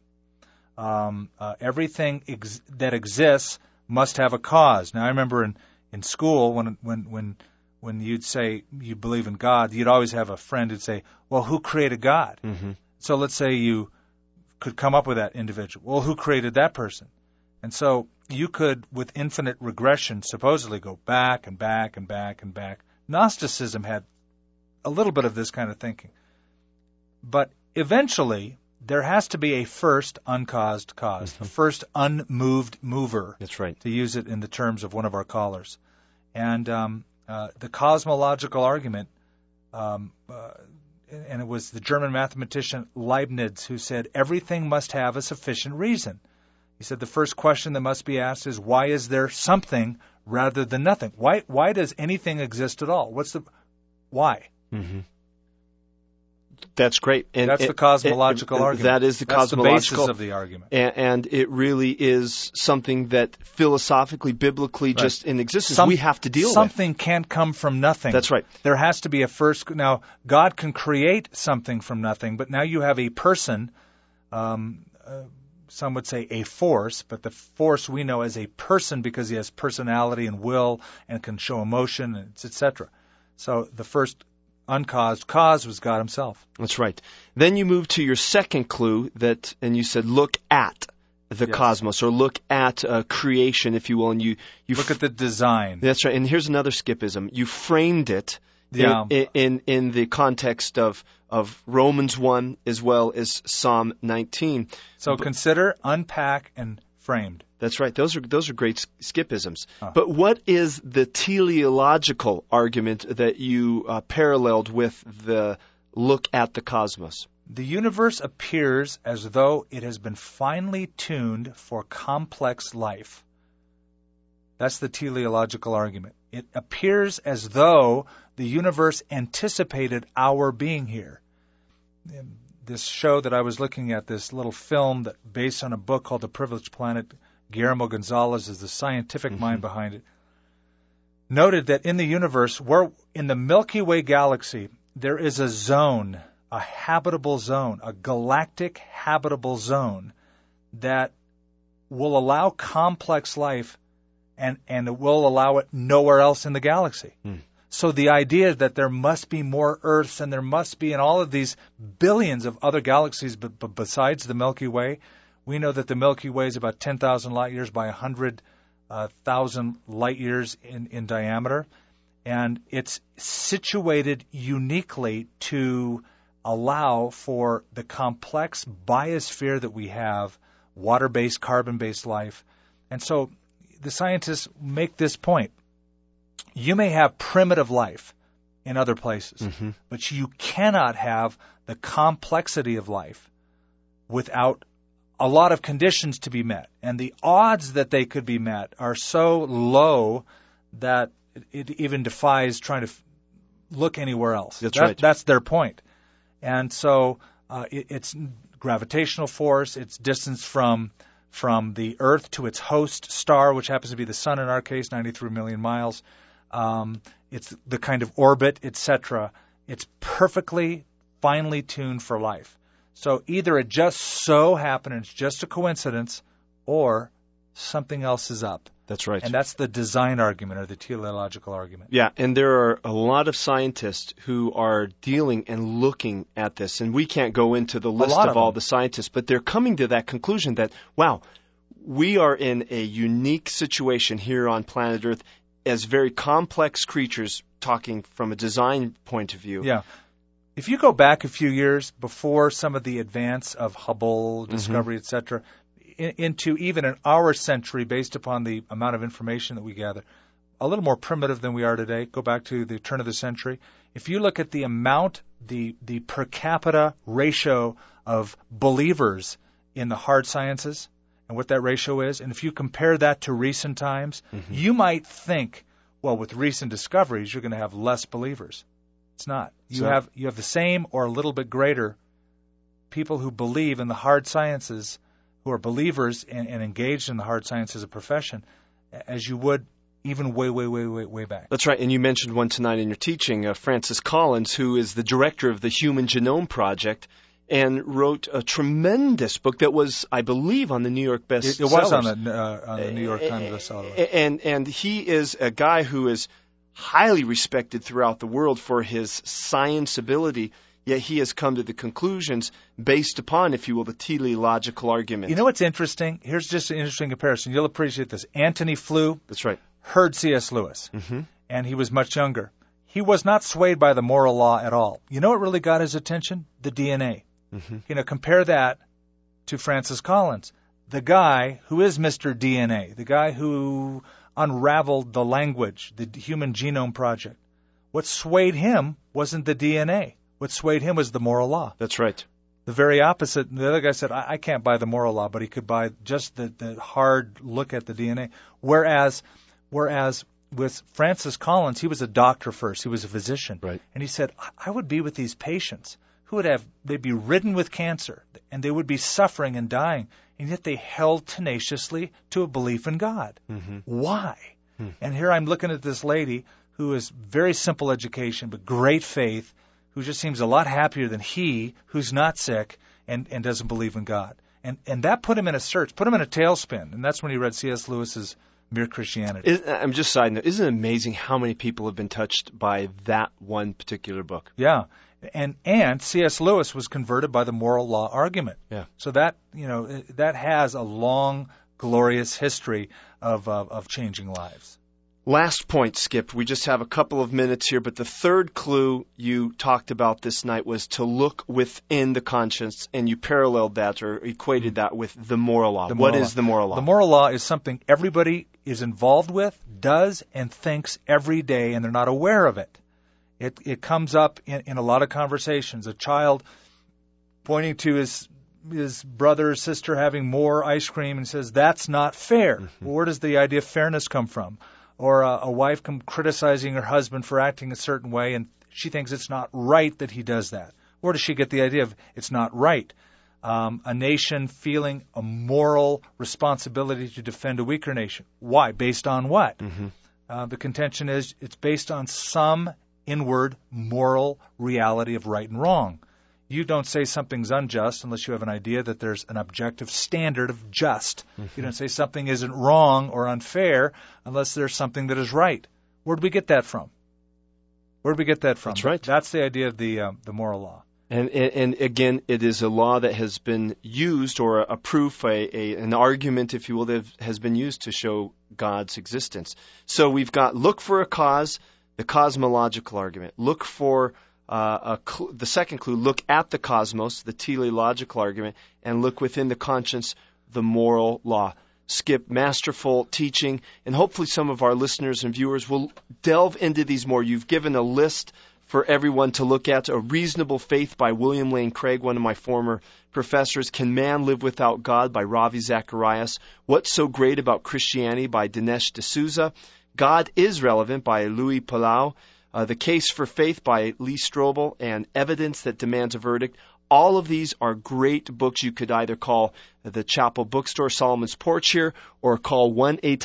Everything that exists must have a cause. Now, I remember in school when you'd say you believe in God, you'd always have a friend who'd say, well, who created God? So let's say you could come up with that individual. Well, who created that person? And so you could, with infinite regression, supposedly go back and back and back and back. Gnosticism had a little bit of this kind of thinking. But eventually, there has to be a first uncaused cause, a first unmoved mover. That's right. To use it in the terms of one of our callers. And the cosmological argument, and it was the German mathematician Leibniz who said everything must have a sufficient reason. He said the first question that must be asked is, why is there something rather than nothing? Why does anything exist at all? Why? Mm-hmm. That's great. And that's the cosmological argument. That is the cosmological. That's the basis of the argument. And it really is something that philosophically, biblically, just in existence, we have to deal with. Something can't come from nothing. That's right. There has to be a first. Now, God can create something from nothing, but now you have a person, some would say a force, but the force we know as a person because he has personality and will and can show emotion, etc. So the first uncaused cause was God himself. That's right. Then you move to your second clue and you said look at the cosmos, or look at creation, if you will, and you look at the design. That's right. And here's another skippism. You framed it in the context of Romans 1 as well as Psalm 19. So consider, unpack, and framed. That's right. Those are great skippisms. But what is the teleological argument that you paralleled with the look at the cosmos? The universe appears as though it has been finely tuned for complex life. That's the teleological argument. It appears as though the universe anticipated our being here. This show that I was looking at, this little film that based on a book called The Privileged Planet, Guillermo Gonzalez is the scientific mind behind it, noted that in the universe, in the Milky Way galaxy, there is a zone, a habitable zone, a galactic habitable zone that will allow complex life and it will allow it nowhere else in the galaxy. So the idea that there must be more Earths and there must be in all of these billions of other galaxies but besides the Milky Way, we know that the Milky Way is about 10,000 light years by 100,000 light years in diameter. And it's situated uniquely to allow for the complex biosphere that we have, water-based, carbon-based life. And so the scientists make this point. You may have primitive life in other places, but you cannot have the complexity of life without a lot of conditions to be met. And the odds that they could be met are so low that it even defies trying to look anywhere else. That's right. That's their point. And so it's gravitational force, it's distance from the Earth to its host star, which happens to be the Sun in our case, 93 million miles. It's the kind of orbit, etc. It's perfectly finely tuned for life. So either it just so happened and it's just a coincidence, or something else is up. That's right. And that's the design argument or the teleological argument. Yeah, and there are a lot of scientists who are dealing and looking at this, and we can't go into the list of all the scientists, but they're coming to that conclusion that, wow, we are in a unique situation here on planet Earth as very complex creatures, talking from a design point of view. Yeah. If you go back a few years before some of the advance of Hubble, discovery, etc., into even in our century, based upon the amount of information that we gather, a little more primitive than we are today. Go back to the turn of the century. If you look at the amount, the per capita ratio of believers in the hard sciences and what that ratio is, and if you compare that to recent times, you might think, well, with recent discoveries, you're going to have less believers. It's not. You have the same or a little bit greater people who believe in the hard sciences, who are believers and engaged in the hard science as a profession, as you would even way back. That's right. And you mentioned one tonight in your teaching, Francis Collins, who is the director of the Human Genome Project, and wrote a tremendous book that was, I believe, on the New York bestsellers. It was on the New York Times bestseller. And he is a guy who is highly respected throughout the world for his science ability, yet he has come to the conclusions based upon, if you will, the teleological argument. You know what's interesting? Here's just an interesting comparison. You'll appreciate this. Antony Flew That's right. heard C.S. Lewis, and he was much younger. he was not swayed by the moral law at all. You know what really got his attention? The DNA. Compare that to Francis Collins, the guy who is Mr. DNA, the guy who unraveled the language, the Human Genome Project. What swayed him wasn't the DNA. What swayed him was the moral law. That's right. The very opposite. The other guy said, I can't buy the moral law, but he could buy just the hard look at the DNA. Whereas with Francis Collins, he was a doctor first. He was a physician. Right. And he said, I would be with these patients who they'd be ridden with cancer, and they would be suffering and dying, and yet they held tenaciously to a belief in God. Why? And here I'm looking at this lady who is very simple education, but great faith, who just seems a lot happier than he, who's not sick and doesn't believe in God. And that put him in a search, put him in a tailspin, and that's when he read C.S. Lewis's Mere Christianity. I'm just side note. Isn't it amazing how many people have been touched by that one particular book? Yeah. And C.S. Lewis was converted by the moral law argument. Yeah. So that has a long, glorious history of changing lives. Last point, Skip. We just have a couple of minutes here, but the third clue you talked about this night was to look within the conscience, and you paralleled that or equated that with the moral law. What is the moral law? The moral law is something everybody is involved with, does, and thinks every day, and they're not aware of it. It comes up in a lot of conversations. A child pointing to his brother or sister having more ice cream and says, that's not fair. Well, where does the idea of fairness come from? Or a wife criticizing her husband for acting a certain way, and she thinks it's not right that he does that. Where does she get the idea of it's not right? A nation feeling a moral responsibility to defend a weaker nation. Why? Based on what? The contention is it's based on some inward moral reality of right and wrong. You don't say something's unjust unless you have an idea that there's an objective standard of just. You don't say something isn't wrong or unfair unless there's something that is right. Where do we get that from? That's right. That's the idea of the moral law. And again, it is a law that has been used, or a proof, an argument, if you will, that has been used to show God's existence. So we've got look for a cause, the cosmological argument. Look for the second clue, look at the cosmos, the teleological argument, and look within the conscience, the moral law. Skip, masterful teaching, and hopefully some of our listeners and viewers will delve into these more. You've given a list for everyone to look at. A Reasonable Faith by William Lane Craig, one of my former professors. Can Man Live Without God by Ravi Zacharias. What's So Great About Christianity by Dinesh D'Souza. God is Relevant by Louis Palau. The Case for Faith by Lee Strobel, and Evidence That Demands a Verdict. All of these are great books. You could either call the Chapel Bookstore, Solomon's Porch here, or call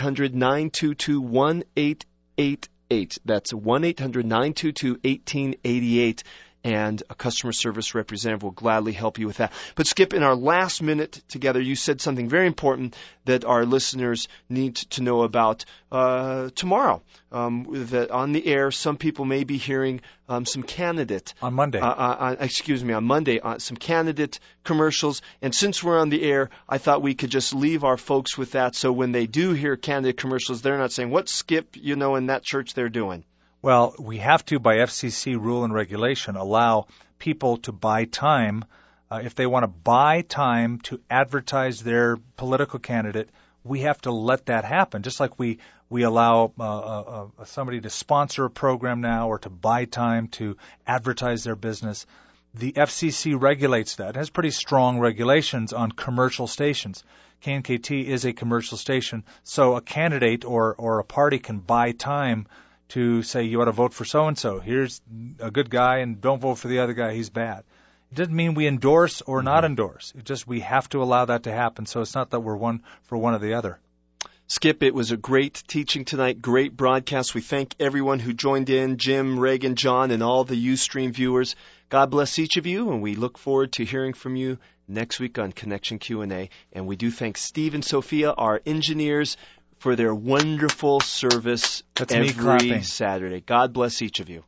1-800-922-1888. That's 1-800-922-1888. And a customer service representative will gladly help you with that. But Skip, in our last minute together, you said something very important that our listeners need to know about tomorrow. That on the air, some people may be hearing some candidate on Monday. On Monday, some candidate commercials. And since we're on the air, I thought we could just leave our folks with that. So when they do hear candidate commercials, they're not saying, "What, Skip, in that church they're doing?" Well, we have to, by FCC rule and regulation, allow people to buy time. If they want to buy time to advertise their political candidate, we have to let that happen. Just like we allow somebody to sponsor a program now, or to buy time to advertise their business. The FCC regulates that. It has pretty strong regulations on commercial stations. KNKT is a commercial station, so a candidate or a party can buy time to say, you ought to vote for so-and-so. Here's a good guy, and don't vote for the other guy. He's bad. It doesn't mean we endorse or not endorse. It just we have to allow that to happen. So it's not that we're one for one or the other. Skip, it was a great teaching tonight, great broadcast. We thank everyone who joined in, Jim, Reagan, John, and all the Ustream viewers. God bless each of you, and we look forward to hearing from you next week on Connection Q&A. And we do thank Steve and Sophia, our engineers, for their wonderful service every Saturday. God bless each of you.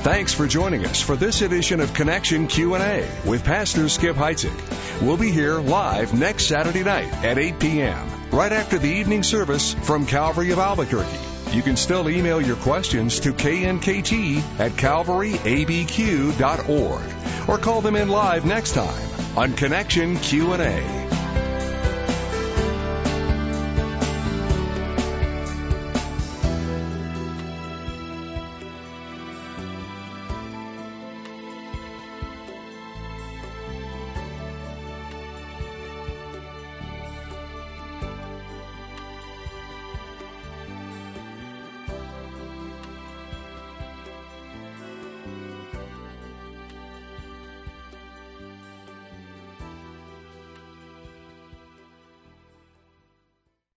Thanks for joining us for this edition of Connection Q&A with Pastor Skip Heitzig. We'll be here live next Saturday night at 8 p.m., right after the evening service from Calvary of Albuquerque. You can still email your questions to knkt@calvaryabq.org or call them in live next time on Connection Q&A.